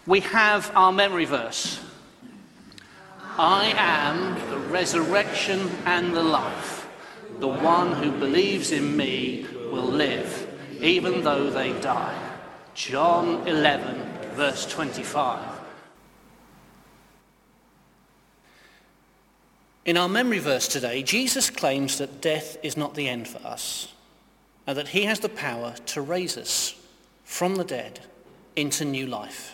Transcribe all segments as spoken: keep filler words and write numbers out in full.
We have our memory verse. I am the resurrection and the life. The one who believes in me will live, even though they die. John eleven, verse twenty-five. In our memory verse today, Jesus claims that death is not the end for us, and that he has the power to raise us from the dead into new life.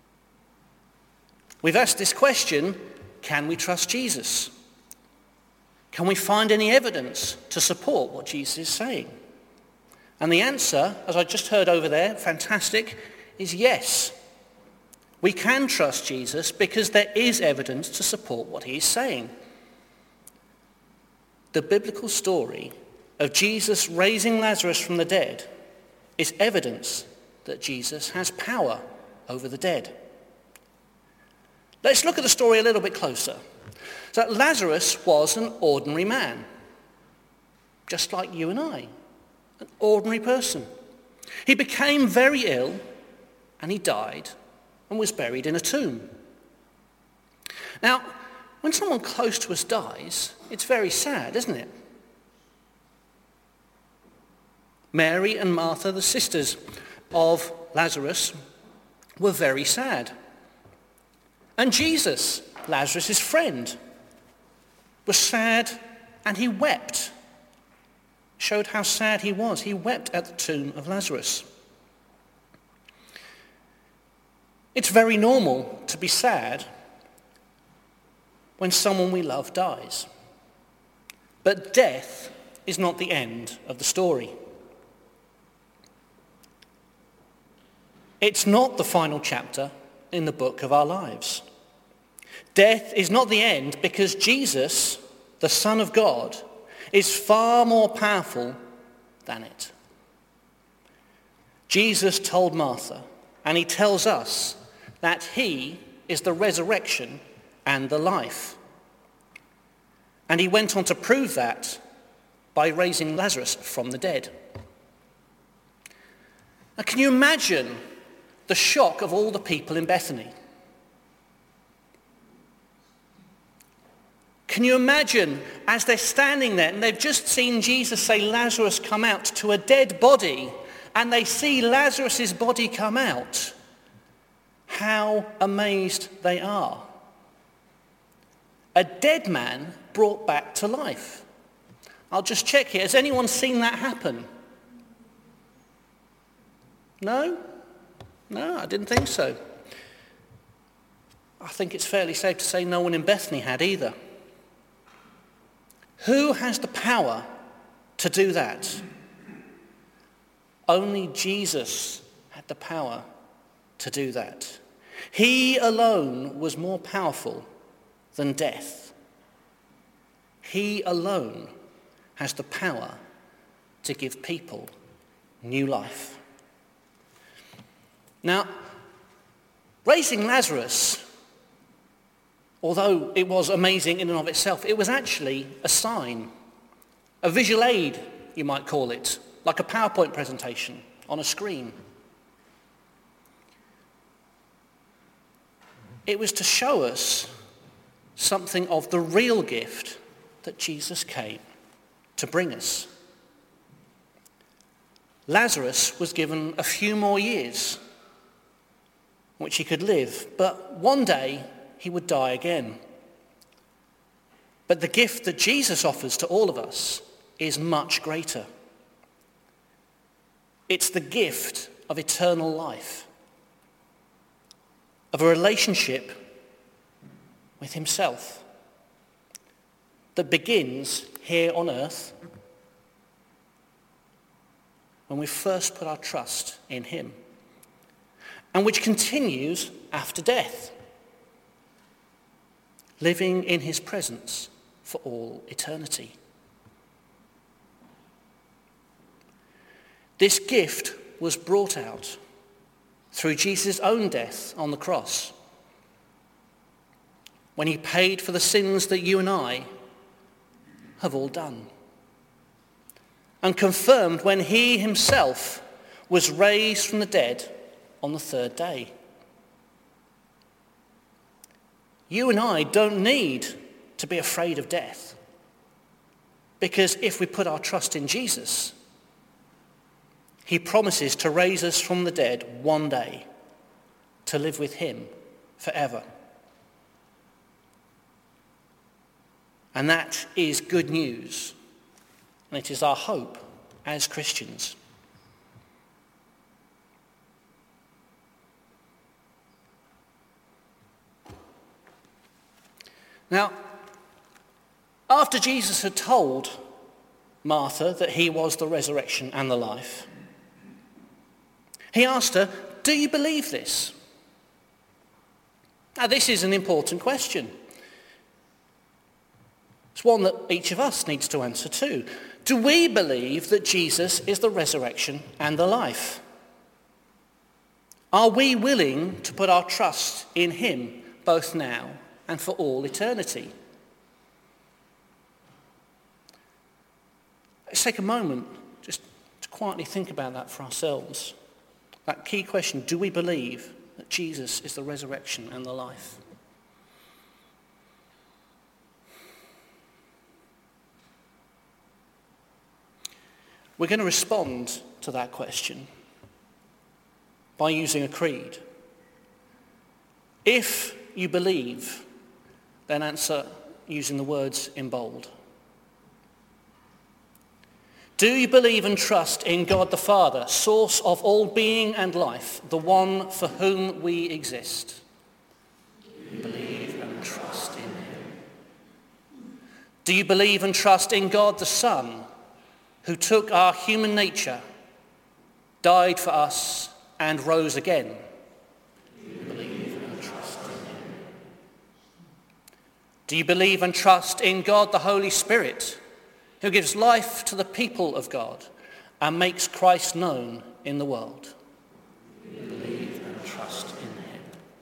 We've asked this question, can we trust Jesus? Can we find any evidence to support what Jesus is saying? And the answer, as I just heard over there, fantastic, is yes. We can trust Jesus because there is evidence to support what he is saying. The biblical story of Jesus raising Lazarus from the dead is evidence that Jesus has power over the dead. Let's look at the story a little bit closer. So Lazarus was an ordinary man, just like you and I, an ordinary person. He became very ill and he died and was buried in a tomb. Now, when someone close to us dies, it's very sad, isn't it? Mary and Martha, the sisters of Lazarus, were very sad. And Jesus, Lazarus' friend, was sad and he wept. Showed how sad he was. He wept at the tomb of Lazarus. It's very normal to be sad when someone we love dies. But death is not the end of the story. It's not the final chapter in the book of our lives. Death is not the end because Jesus, the Son of God, is far more powerful than it. Jesus told Martha, and he tells us, that he is the resurrection and the life. And he went on to prove that by raising Lazarus from the dead. Now, can you imagine the shock of all the people in Bethany? Can you imagine as they're standing there and they've just seen Jesus say Lazarus come out to a dead body, and they see Lazarus' body come out, how amazed they are. A dead man brought back to life. I'll just check here. Has anyone seen that happen? No? No, I didn't think so. I think it's fairly safe to say no one in Bethany had either. Who has the power to do that? Only Jesus had the power to do that. He alone was more powerful than death. He alone has the power to give people new life. Now, raising Lazarus, although it was amazing in and of itself, it was actually a sign, a visual aid, you might call it, like a PowerPoint presentation on a screen. It was to show us something of the real gift that Jesus came to bring us. Lazarus was given a few more years which he could live, but one day he would die again. But the gift that Jesus offers to all of us is much greater. It's the gift of eternal life, of a relationship with himself that begins here on earth when we first put our trust in him, and which continues after death, living in his presence for all eternity. This gift was brought out through Jesus' own death on the cross, when he paid for the sins that you and I have all done, and confirmed when he himself was raised from the dead on the third day. You and I don't need to be afraid of death. Because if we put our trust in Jesus, he promises to raise us from the dead one day to live with him forever. And that is good news. And it is our hope as Christians. Now, after Jesus had told Martha that he was the resurrection and the life, he asked her, "Do you believe this?" Now, this is an important question. It's one that each of us needs to answer too. Do we believe that Jesus is the resurrection and the life? Are we willing to put our trust in him both now and for all eternity? Let's take a moment just to quietly think about that for ourselves. That key question, do we believe that Jesus is the resurrection and the life? We're going to respond to that question by using a creed. If you believe, then answer using the words in bold. Do you believe and trust in God the Father, source of all being and life, the one for whom we exist? Do you believe and trust in him? Do you believe and trust in God the Son, who took our human nature, died for us, and rose again? Do you believe and trust in him? Do you believe and trust in God the Holy Spirit, who gives life to the people of God and makes Christ known in the world? Do you believe and trust in him?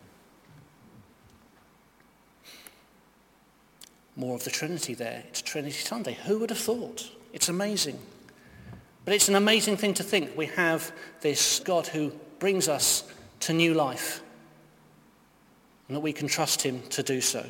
More of the Trinity there. It's Trinity Sunday. Who would have thought? It's amazing. But it's an amazing thing to think we have this God who brings us to new life and that we can trust him to do so.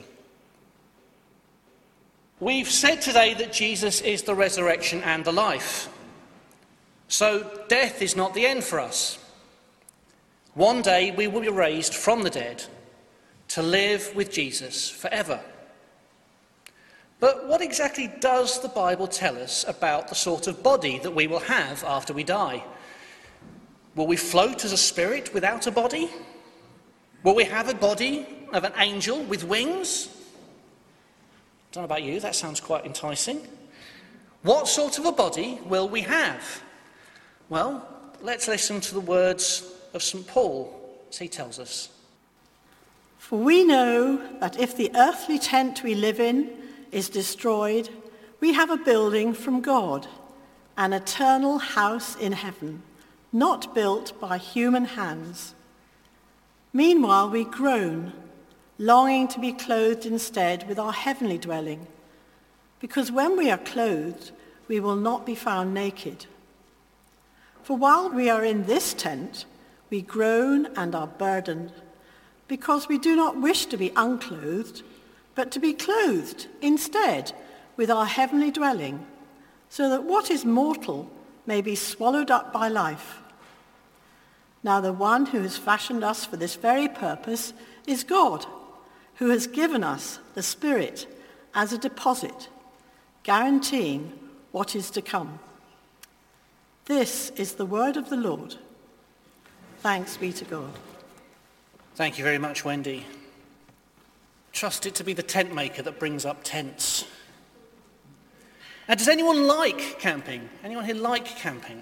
We've said today that Jesus is the resurrection and the life. So death is not the end for us. One day we will be raised from the dead to live with Jesus forever. But what exactly does the Bible tell us about the sort of body that we will have after we die? Will we float as a spirit without a body? Will we have a body of an angel with wings? I don't know about you, that sounds quite enticing. What sort of a body will we have? Well, let's listen to the words of Saint Paul as he tells us. For we know that if the earthly tent we live in is destroyed, we have a building from God, an eternal house in heaven, not built by human hands. Meanwhile we groan, longing to be clothed instead with our heavenly dwelling, because when we are clothed, we will not be found naked. For while we are in this tent, we groan and are burdened, because we do not wish to be unclothed, but to be clothed instead with our heavenly dwelling, so that what is mortal may be swallowed up by life. Now the one who has fashioned us for this very purpose is God, who has given us the Spirit as a deposit, guaranteeing what is to come. This is the word of the Lord. Thanks be to God. Thank you very much, Wendy. Trust it to be the tent maker that brings up tents. Now, does anyone like camping? Anyone here like camping?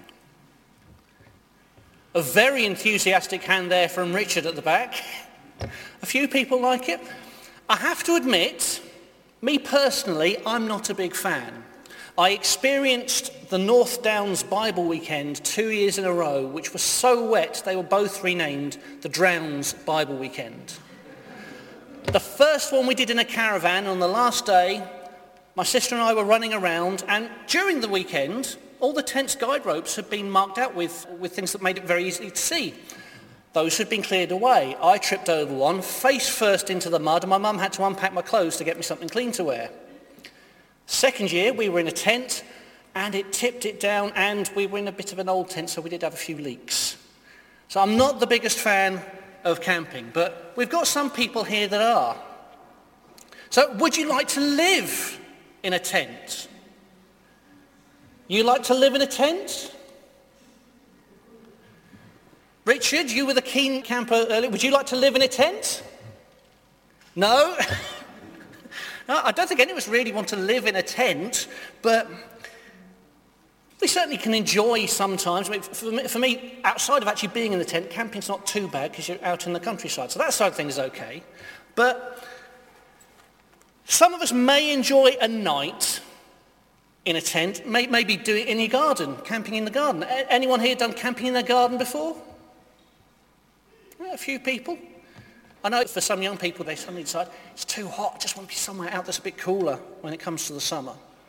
A very enthusiastic hand there from Richard at the back. A few people like it. I have to admit, me personally, I'm not a big fan. I experienced the North Downs Bible Weekend two years in a row, which was so wet they were both renamed the Drowns Bible Weekend. The first one we did in a caravan on the last day, my sister and I were running around, and during the weekend, all the tent's guide ropes had been marked out with, with things that made it very easy to see. those had been cleared away. I tripped over one, face first into the mud, and my mum had to unpack my clothes to get me something clean to wear. Second year, we were in a tent, and it tipped it down, and we were in a bit of an old tent, so we did have a few leaks. So I'm not the biggest fan of camping, but we've got some people here that are. So would you like to live in a tent? You like to live in a tent? Richard, you were the keen camper earlier. Would you like to live in a tent? No? No, I don't think any of us really want to live in a tent, but we certainly can enjoy sometimes. I mean, for, me, for me, outside of actually being in the tent, camping's not too bad because you're out in the countryside. So that side of things is okay. But some of us may enjoy a night in a tent, may, maybe do it in your garden, camping in the garden. A- anyone here done camping in their garden before? A few people. I know for some young people, they suddenly decide, it's too hot, I just want to be somewhere out that's a bit cooler when it comes to the summer.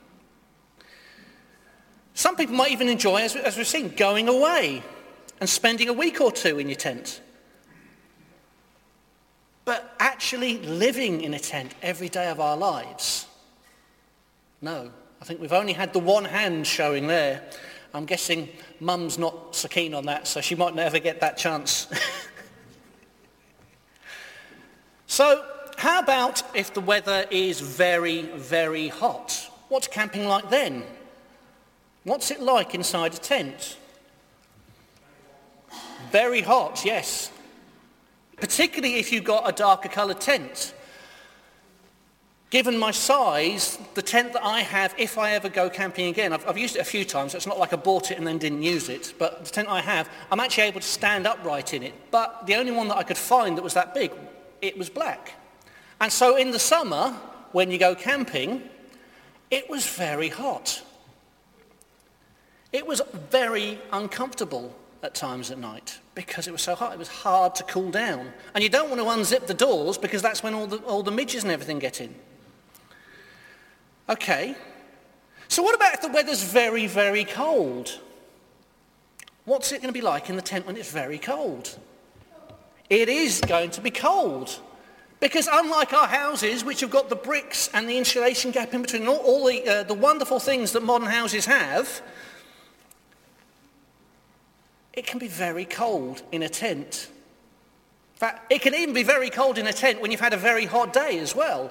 Some people might even enjoy, as, as we've seen, going away and spending a week or two in your tent. But actually living in a tent every day of our lives, no. I think we've only had the one hand showing there. I'm guessing Mum's not so keen on that, so she might never get that chance. So, how about if the weather is very, very hot? What's camping like then? What's it like inside a tent? Very hot, yes. Particularly if you've got a darker coloured tent. Given my size, the tent that I have, if I ever go camping again, I've, I've used it a few times, so it's not like I bought it and then didn't use it, but the tent I have, I'm actually able to stand upright in it. But the only one that I could find that was that big, it was black. And so in the summer, when you go camping, it was very hot. It was very uncomfortable at times at night because it was so hot. It was hard to cool down. And you don't want to unzip the doors because that's when all the, all the midges and everything get in. Okay. So what about if the weather's very, very cold? What's it going to be like in the tent when it's very cold? It is going to be cold. Because unlike our houses, which have got the bricks and the insulation gap in between, all, all the, uh, the wonderful things that modern houses have, it can be very cold in a tent. In fact, it can even be very cold in a tent when you've had a very hot day as well.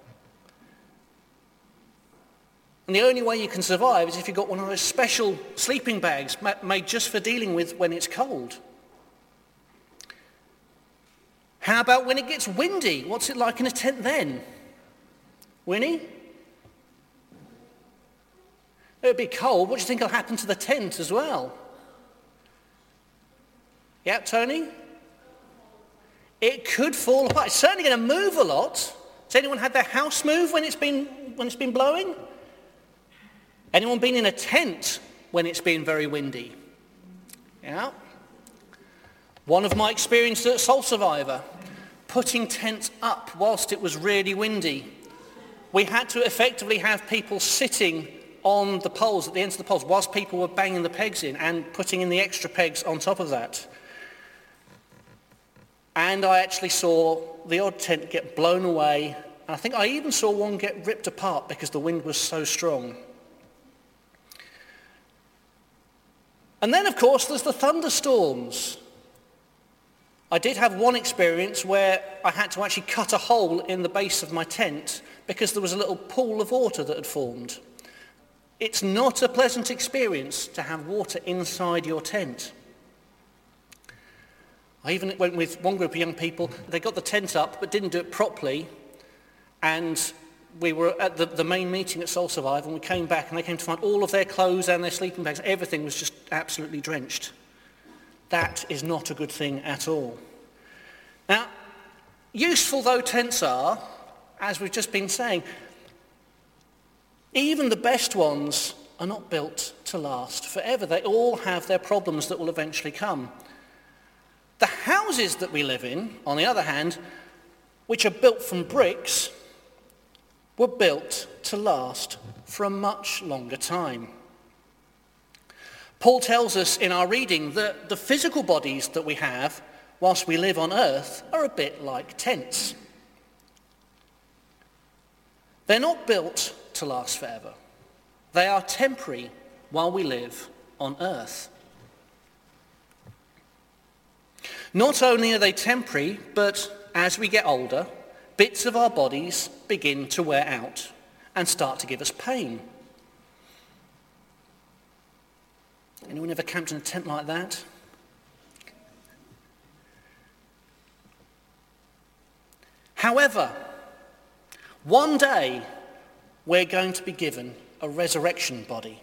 And the only way you can survive is if you've got one of those special sleeping bags made just for dealing with when it's cold. How about when it gets windy? What's it like in a tent then? Winnie? It would be cold. What do you think will happen to the tent as well? Yeah, Tony? It could fall apart. It's certainly going to move a lot. Has anyone had their house move when it's been when it's been blowing? Anyone been in a tent when it's been very windy? Yeah. One of my experiences at Soul Survivor, putting tents up whilst it was really windy. We had to effectively have people sitting on the poles, at the ends of the poles, whilst people were banging the pegs in and putting in the extra pegs on top of that. And I actually saw the odd tent get blown away. And I think I even saw one get ripped apart because the wind was so strong. And then, of course, there's the thunderstorms. I did have one experience where I had to actually cut a hole in the base of my tent because there was a little pool of water that had formed. It's not a pleasant experience to have water inside your tent. I even went with one group of young people. They got the tent up but didn't do it properly, and we were at the, the main meeting at Soul Survive, and we came back and they came to find all of their clothes and their sleeping bags, everything was just absolutely drenched. That is not a good thing at all. Now, useful though tents are, as we've just been saying, even the best ones are not built to last forever. They all have their problems that will eventually come. The houses that we live in, on the other hand, which are built from bricks, were built to last for a much longer time. Paul tells us in our reading that the physical bodies that we have whilst we live on earth are a bit like tents. They're not built to last forever. They are temporary while we live on earth. Not only are they temporary, but as we get older, bits of our bodies begin to wear out and start to give us pain. Anyone ever camped in a tent like that? However, one day we're going to be given a resurrection body.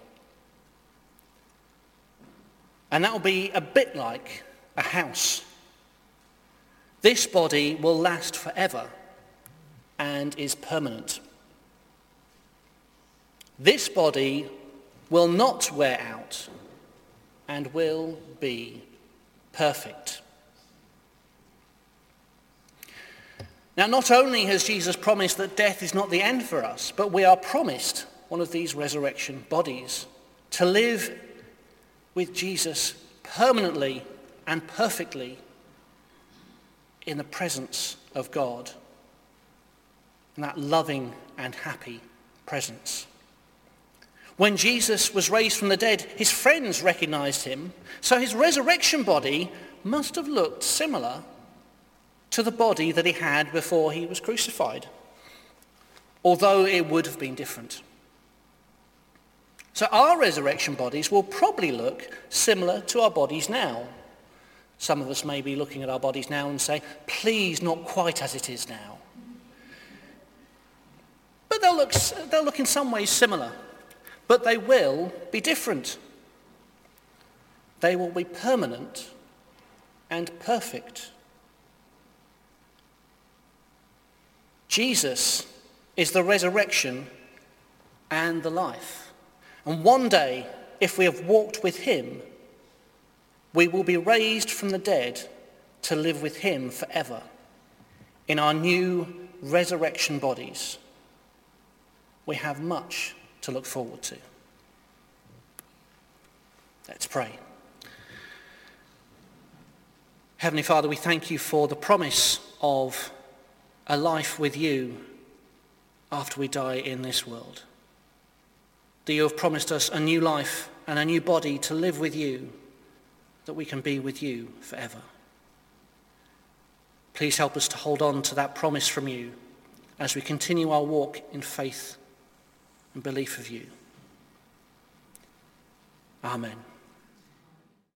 And that will be a bit like a house. This body will last forever and is permanent. This body will not wear out and will be perfect. Now, not only has Jesus promised that death is not the end for us, but we are promised one of these resurrection bodies to live with Jesus permanently and perfectly in the presence of God, in that loving and happy presence. When Jesus was raised from the dead, his friends recognized him, so his resurrection body must have looked similar to the body that he had before he was crucified, although it would have been different. So our resurrection bodies will probably look similar to our bodies now. Some of us may be looking at our bodies now and say, please, not quite as it is now. But they'll look, they'll look in some ways similar, but they will be different. They will be permanent and perfect. Jesus is the resurrection and the life. And one day, if we have walked with him, we will be raised from the dead to live with him forever in our new resurrection bodies. We have much to look forward to. Let's pray. Heavenly Father, we thank you for the promise of a life with you after we die in this world. That you have promised us a new life and a new body to live with you, that we can be with you forever. Please help us to hold on to that promise from you as we continue our walk in faith and belief of you. Amen.